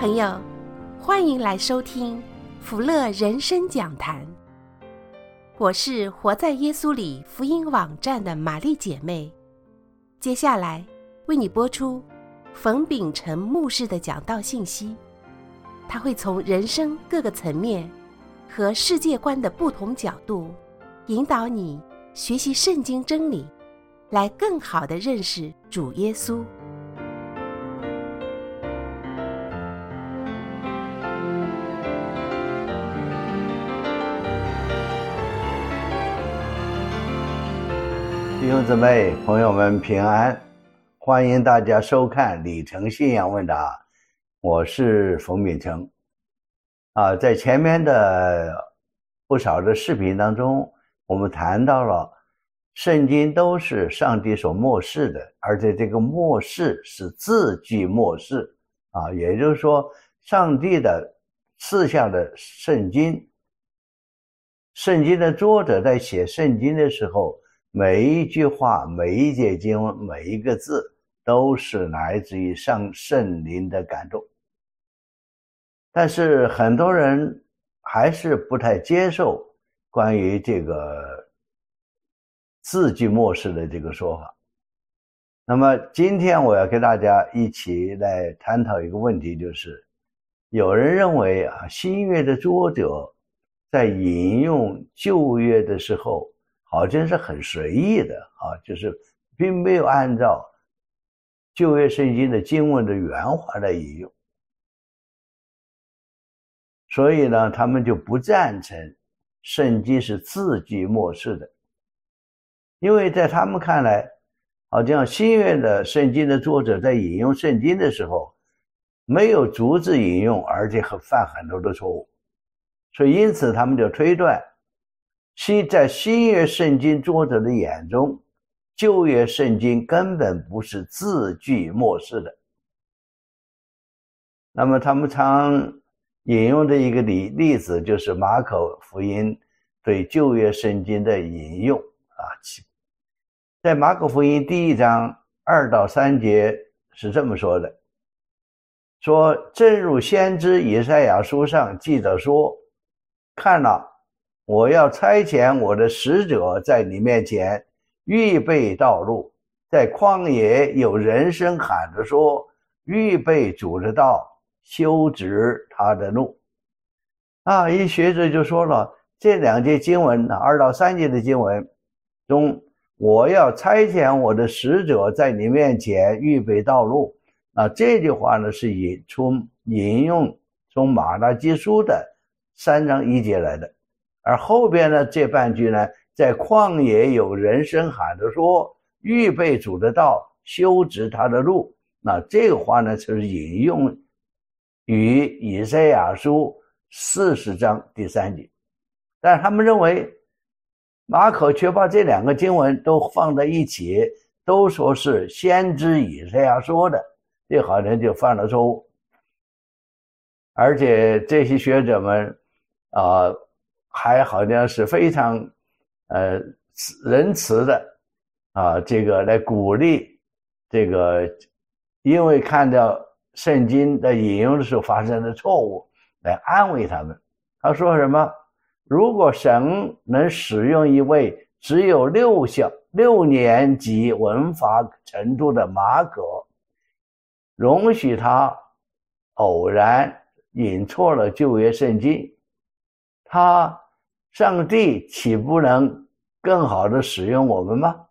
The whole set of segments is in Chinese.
朋友，欢迎来收听福乐人生讲坛。我是活在耶稣里福音网站的玛丽姐妹，接下来为你播出冯秉成牧师的讲道信息。他会从人生各个层面和世界观的不同角度，引导你学习圣经真理，来更好地认识主耶稣。 弟兄姊妹朋友们平安，欢迎大家收看里程信仰问答，我是冯秉成。在前面的不少的视频当中，我们谈到了圣经都是上帝所默示的，而且这个默示是字句默示也就是说上帝的赐下的圣经的作者在写圣经的时候，每一句话，每一节经文，每一个字都是来自于圣灵的感动。但是很多人还是不太接受关于这个字句默示的这个说法。那么今天我要跟大家一起来探讨一个问题，就是有人认为新约的作者在引用旧约的时候好像是很随意的就是并没有按照旧约圣经的经文的原话来引用，所以呢他们就不赞成圣经是字句默示的。因为在他们看来，好像新约的圣经的作者在引用圣经的时候没有逐字引用，而且犯很多的错误，所以因此他们就推断在新约圣经作者的眼中，旧约圣经根本不是字句默示的。那么他们常引用的一个例子就是马可福音对旧约圣经的引用在马可福音第1章2到3节是这么说的，说正如先知以赛亚书上记着说，看哪，我要差遣我的使者在你面前预备道路，在旷野有人声喊着说，预备主的道，修直他的路。一学者就说了，这2节经文2到3节的经文中，我要差遣我的使者在你面前预备道路，这句话呢是引用从马拉基书的3章1节来的。而后边呢这半句呢，在旷野有人声喊着说，预备主的道，修直他的路，这个话呢就是引用于以赛亚书40章第3节。但是他们认为马可却把这2个经文都放在一起，都说是先知以赛亚说的，这好像就犯了错误。而且这些学者们还好像是非常仁慈的这个来鼓励这个因为看到圣经的引用的时候发生的错误来安慰他们。他说什么，如果神能使用一位只有6年级文法程度的马可，容许他偶然引错了旧约圣经，上帝岂不能更好的使用我们吗？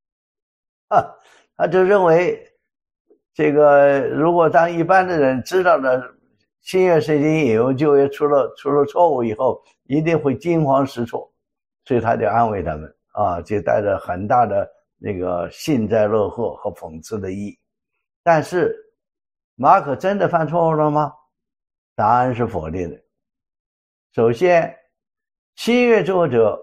他就认为这个如果当一般的人知道了新约圣经引用旧约出了错误以后，一定会惊慌失措，所以他就安慰他们就带着很大的那个幸灾乐祸和讽刺的意义。但是马可真的犯错误了吗？答案是否定的。首先，新约作者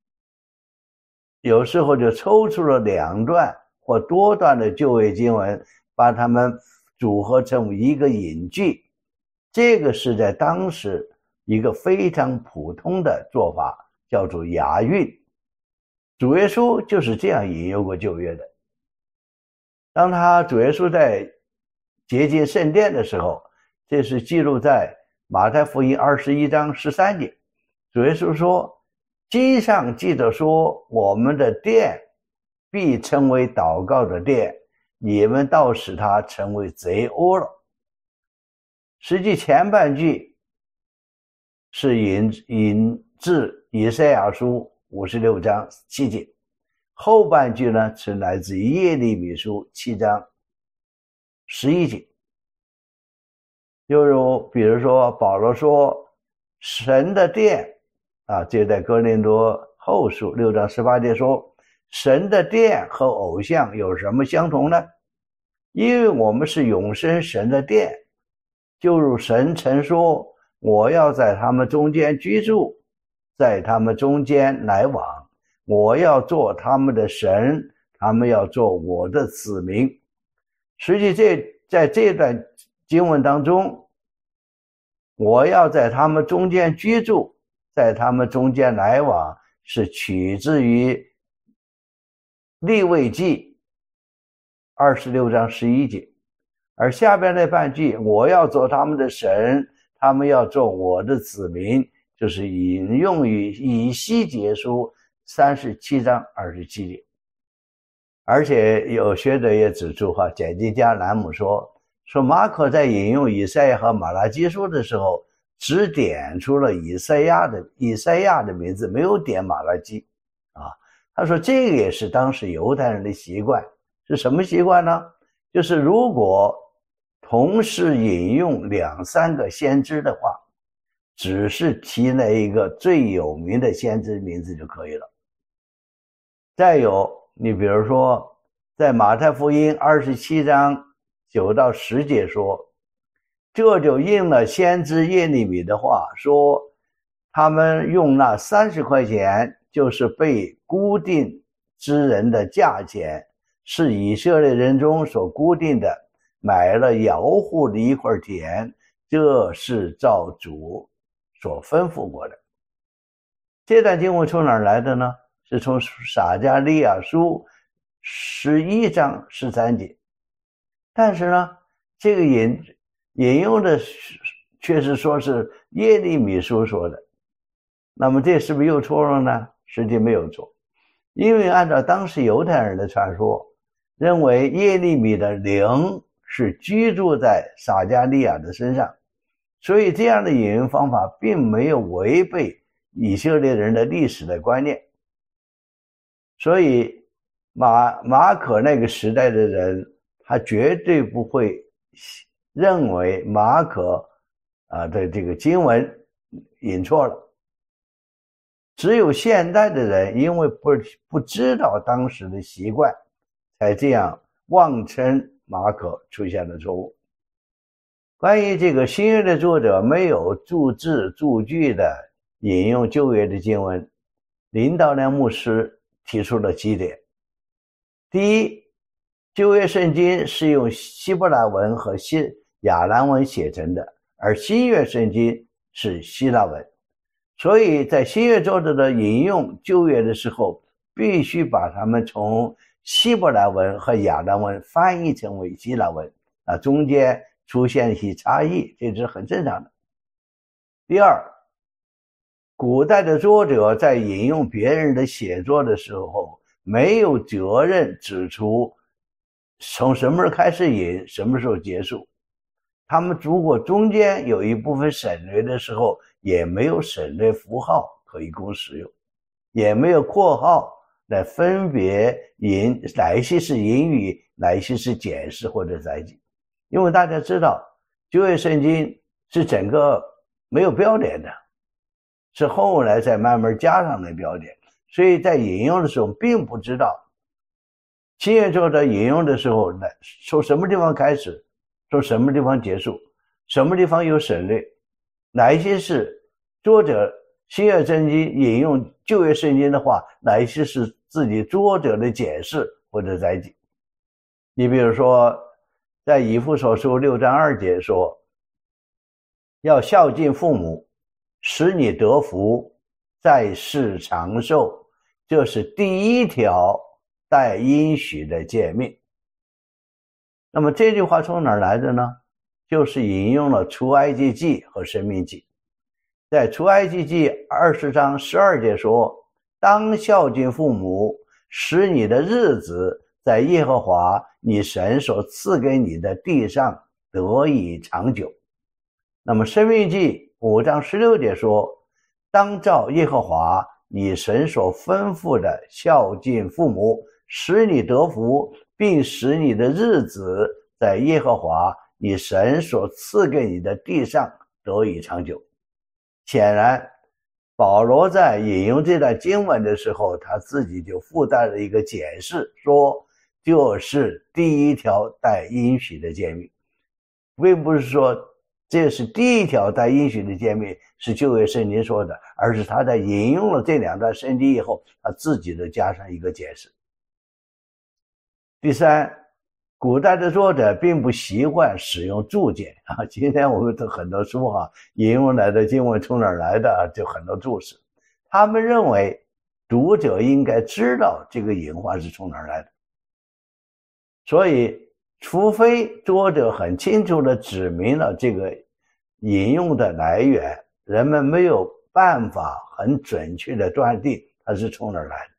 有时候就抽出了2段或多段的旧约经文，把它们组合成一个引句，这个是在当时一个非常普通的做法，叫做押韵。主耶稣就是这样引用过旧约的。当主耶稣在洁净圣殿的时候， 这是记录在马太福音21章13节。主耶稣说，经上记着说，我们的殿必成为祷告的殿，你们倒使它成为贼窝了。实际前半句是引自以赛亚书56章7节，后半句呢是来自于耶利米书7章11节。比如说保罗说神的殿这在哥林多后书6章18节说，神的殿和偶像有什么相同呢？因为我们是永生神的殿，就如神曾说，我要在他们中间居住，在他们中间来往，我要做他们的神，他们要做我的子民。实际在这段经文当中，我要在他们中间居住，在他们中间来往，是取自于利未记26章11节。而下边那半句，我要做他们的神，他们要做我的子民，就是引用于以西结书37章27节。而且有学者也指出简记家兰姆说马可在引用以赛亚和马拉基书的时候，只点出了以赛亚的名字，没有点马拉基他说这个也是当时犹太人的习惯。是什么习惯呢？就是如果同时引用2、3个先知的话，只是提那一个最有名的先知名字就可以了。再有，你比如说在马太福音27章9到10节说，这就应了先知耶利米的话，说他们用那30块钱，就是被固定之人的价钱，是以色列人中所固定的，买了姚户的一块田，这是照主所吩咐过的。这段经文从哪儿来的呢？是从撒迦利亚书11章13节。但是呢，这个引用的却是说是耶利米书说的。那么这是不是又错了呢？实际没有错，因为按照当时犹太人的传说，认为耶利米的灵是居住在撒迦利亚的身上，所以这样的引用方法并没有违背以色列人的历史的观念。所以马可那个时代的人，他绝对不会认为马可的这个经文引错了。只有现代的人因为不知道当时的习惯，才这样妄称马可出现了错误。关于这个新约的作者没有注字注句的引用旧约的经文，林道良牧师提出了几点。第一，旧约圣经是用希伯来文和亚兰文写成的，而新约圣经是希腊文，所以在新约作者的引用旧约的时候，必须把它们从希伯来文和亚兰文翻译成为希腊文中间出现一些差异，这是很正常的。第二，古代的作者在引用别人的写作的时候，没有责任指出从什么时候开始引，什么时候结束。他们如果中间有一部分省略的时候，也没有省略符号可以供使用，也没有括号来分别哪些是引语，哪些是解释或者载记。因为大家知道旧约圣经是整个没有标点的，是后来才慢慢加上的标点，所以在引用的时候并不知道新约作者引用的时候从什么地方开始，从什么地方结束，什么地方有省略，哪一些是作者新约圣经引用旧约圣经的话，哪一些是自己作者的解释或者载记。你比如说在以弗所书6章2节说，要孝敬父母，使你得福，在世长寿，这是第一条带应许的诫命。那么这句话从哪儿来的呢？ 就是引用了出埃及记和申命记。在出埃及记20章12节说，当孝敬父母，使你的日子在耶和华你神所赐给你的地上得以长久。那么申命记5章16节说，当照耶和华你神所吩咐的孝敬父母，使你得福，并使你的日子在耶和华你神所赐给你的地上得以长久。显然保罗在引用这段经文的时候，他自己就附带了一个解释，说就是第一条带应许的诫命，并不是说这是第一条带应许的诫命是旧约圣经说的，而是他在引用了这两段圣经以后，他自己的加上一个解释。第三，古代的作者并不习惯使用注解啊，今天我们的很多书引用来的经文从哪儿来的就很多注释，他们认为读者应该知道这个引话是从哪儿来的，所以除非作者很清楚地指明了这个引用的来源，人们没有办法很准确地断定它是从哪儿来的。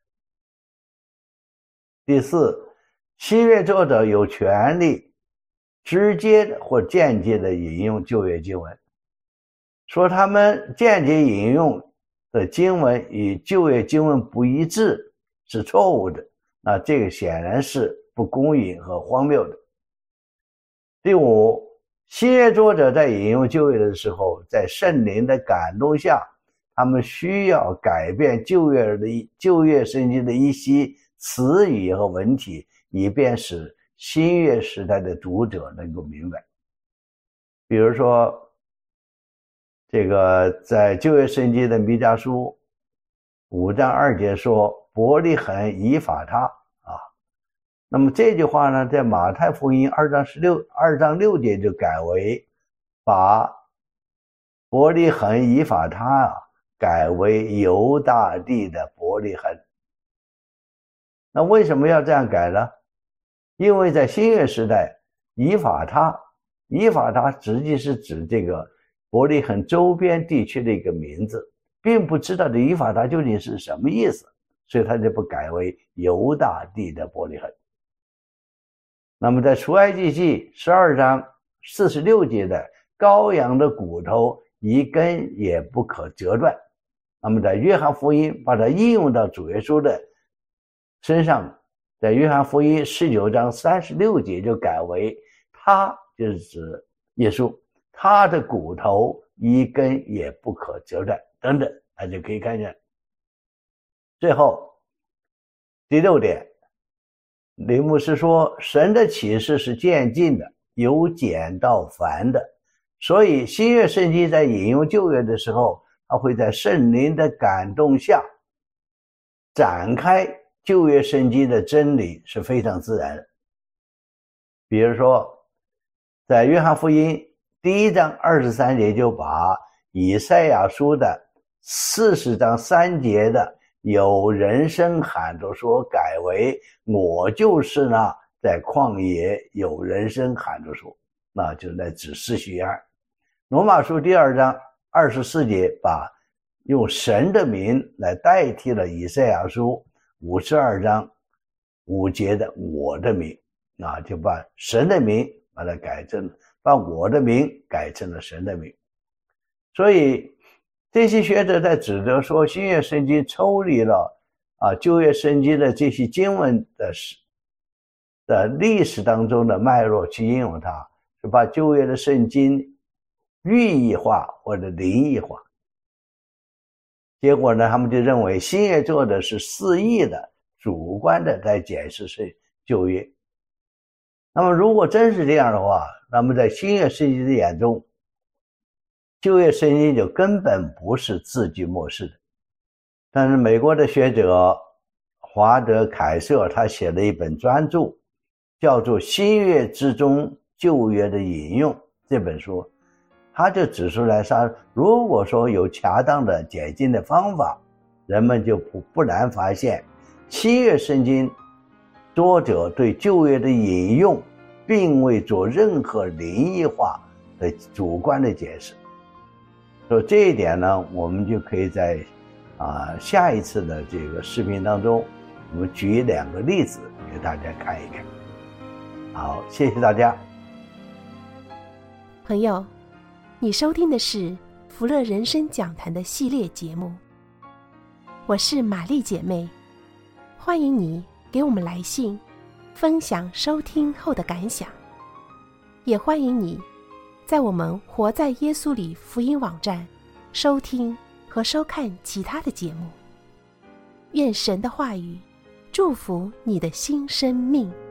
第四，新约作者有权利直接的或间接的引用旧约经文，说他们间接引用的经文与旧约经文不一致是错误的，那这个显然是不公允和荒谬的。第五，新约作者在引用旧约的时候，在圣灵的感动下，他们需要改变旧约圣经的一些词语和文体，以便使新约时代的读者能够明白。比如说这个在旧约圣经的弥迦书5章2节说，伯利恒以法他啊，那么这句话呢，在马太福音2章6节就改为把伯利恒以法他改为犹大地的伯利恒。那为什么要这样改呢？因为在新约时代，以法他实际是指这个伯利恒周边地区的一个名字，并不知道这以法他究竟是什么意思，所以他就不改为犹大地的伯利恒。那么在出埃及记12章46节的羔羊的骨头一根也不可折断，那么在约翰福音把它应用到主耶稣的身上，在约翰福音19章36节就改为他，就是指耶稣，他的骨头一根也不可折断等等，大家可以看见。最后第6点，李牧师说，神的启示是渐进的，由简到繁的，所以新约圣经在引用旧约的时候，他会在圣灵的感动下展开旧约圣经的真理，是非常自然的。比如说在约翰福音1章23节就把以赛亚书的40章3节的有人声喊着说改为我就是那在旷野有人声喊着说，那就是在指示许约翰。罗马书2章24节把用神的名来代替了以赛亚书52章5节的我的名，那就把神的名把它改成，把我的名改成了神的名。所以这些学者在指责说新约圣经抽离了旧约圣经的这些经文的历史当中的脉络去应用它，是把旧约的圣经寓意化或者灵异化。结果呢，他们就认为新约作者是肆意的主观的在解释是旧约。那么如果真是这样的话，那么在新约圣经的眼中，旧约圣经就根本不是字句默示的。但是美国的学者华德凯瑟他写了一本专著，叫做《新约之中旧约的引用》这本书，他就指出来说，如果说有恰当的解经的方法，人们就不难发现新约圣经作者对旧约的引用并未做任何灵异化的主观的解释。所以这一点呢，我们就可以在下一次的这个视频当中，我们举2个例子给大家看一看。好，谢谢大家。 朋友，你收听的是福乐人生讲坛的系列节目，我是玛丽姐妹，欢迎你给我们来信，分享收听后的感想，也欢迎你在我们活在耶稣里福音网站收听和收看其他的节目。愿神的话语祝福你的新生命。